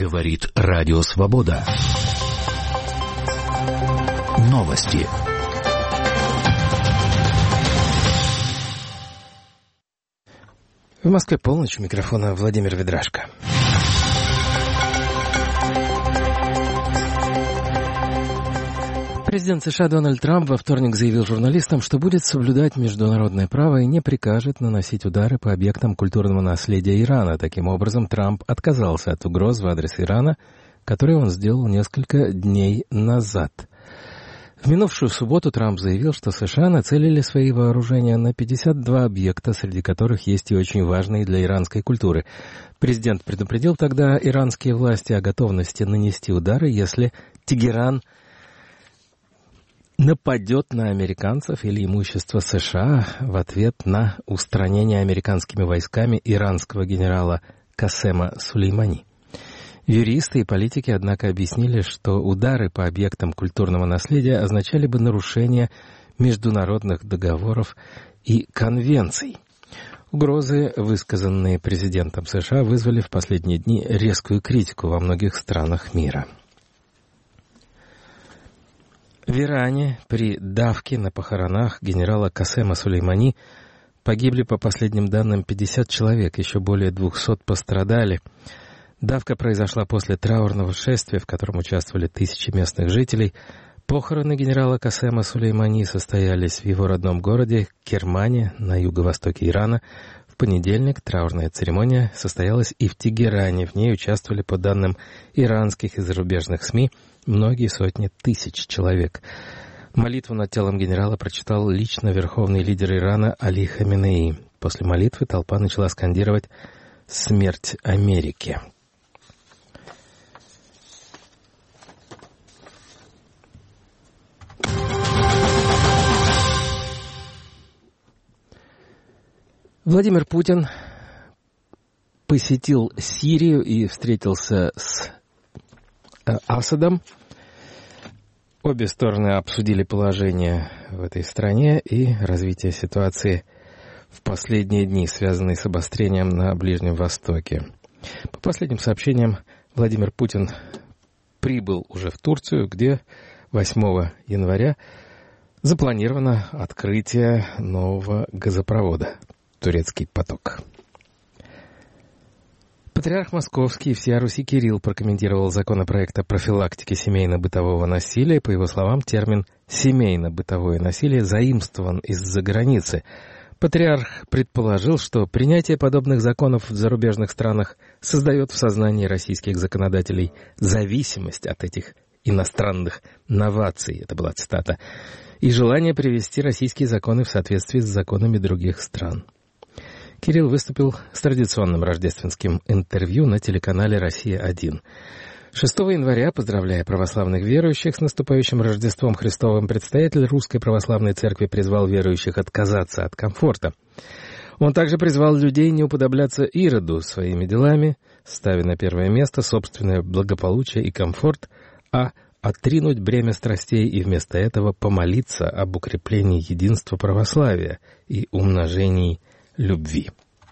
Говорит Радио Свобода. Новости. В Москве полночь, у микрофона Владимир Ведрашко. Президент США Дональд Трамп во вторник заявил журналистам, что будет соблюдать международное право и не прикажет наносить удары по объектам культурного наследия Ирана. Таким образом, Трамп отказался от угроз в адрес Ирана, которые он сделал несколько дней назад. В минувшую субботу Трамп заявил, что США нацелили свои вооружения на 52 объекта, среди которых есть и очень важные для иранской культуры. Президент предупредил тогда иранские власти о готовности нанести удары, если Тегеран нападет на американцев или имущество США в ответ на устранение американскими войсками иранского генерала Касема Сулеймани. Юристы и политики, однако, объяснили, что удары по объектам культурного наследия означали бы нарушение международных договоров и конвенций. Угрозы, высказанные президентом США, вызвали в последние дни резкую критику во многих странах мира. В Иране при давке на похоронах генерала Касема Сулеймани погибли, по последним данным, 50 человек, еще более 200 пострадали. Давка произошла после траурного шествия, в котором участвовали тысячи местных жителей. Похороны генерала Касема Сулеймани состоялись в его родном городе Кермане на юго-востоке Ирана. В понедельник траурная церемония состоялась и в Тегеране. В ней участвовали, по данным иранских и зарубежных СМИ, многие сотни тысяч человек. Молитву над телом генерала прочитал лично верховный лидер Ирана Али Хаминеи. После молитвы толпа начала скандировать «Смерть Америке». Владимир Путин посетил Сирию и встретился с Асадом. Обе стороны обсудили положение в этой стране и развитие ситуации в последние дни, связанные с обострением на Ближнем Востоке. По последним сообщениям, Владимир Путин прибыл уже в Турцию, где 8 января запланировано открытие нового газопровода «Турецкий поток». Патриарх Московский и всея Руси Кирилл прокомментировал законопроект о профилактике семейно-бытового насилия. По его словам, термин «семейно-бытовое насилие» заимствован из-за границы. Патриарх предположил, что принятие подобных законов в зарубежных странах создает в сознании российских законодателей зависимость от этих иностранных новаций, это была цитата, и желание привести российские законы в соответствии с законами других стран. Кирилл выступил с традиционным рождественским интервью на телеканале «Россия-1». 6 января, поздравляя православных верующих с наступающим Рождеством Христовым, предстоятель Русской Православной Церкви призвал верующих отказаться от комфорта. Он также призвал людей не уподобляться Ироду своими делами, ставя на первое место собственное благополучие и комфорт, а отринуть бремя страстей и вместо этого помолиться об укреплении единства православия и умножении любви.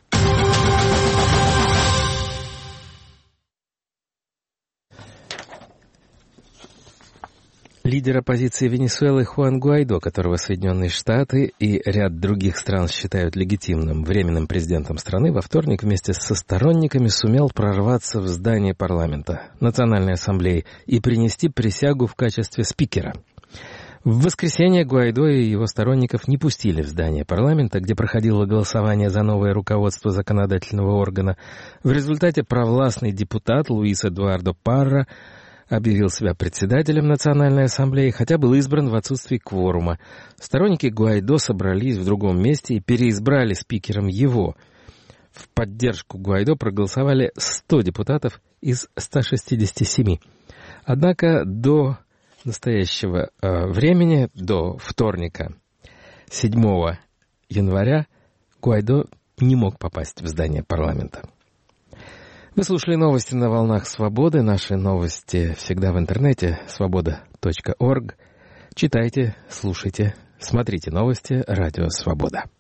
Лидер оппозиции Венесуэлы Хуан Гуайдо, которого Соединенные Штаты и ряд других стран считают легитимным временным президентом страны, во вторник вместе со сторонниками сумел прорваться в здание парламента Национальной ассамблеи и принести присягу в качестве спикера. В воскресенье Гуайдо и его сторонников не пустили в здание парламента, где проходило голосование за новое руководство законодательного органа. В результате провластный депутат Луис Эдуардо Парра объявил себя председателем Национальной ассамблеи, хотя был избран в отсутствии кворума. Сторонники Гуайдо собрались в другом месте и переизбрали спикером его. В поддержку Гуайдо проголосовали 100 депутатов из 167. Однако до настоящего времени, до вторника, 7 января, Гуайдо не мог попасть в здание парламента. Вы слушали новости на волнах Свободы. Наши новости всегда в интернете svoboda.org. Читайте, слушайте, смотрите новости Радио Свобода.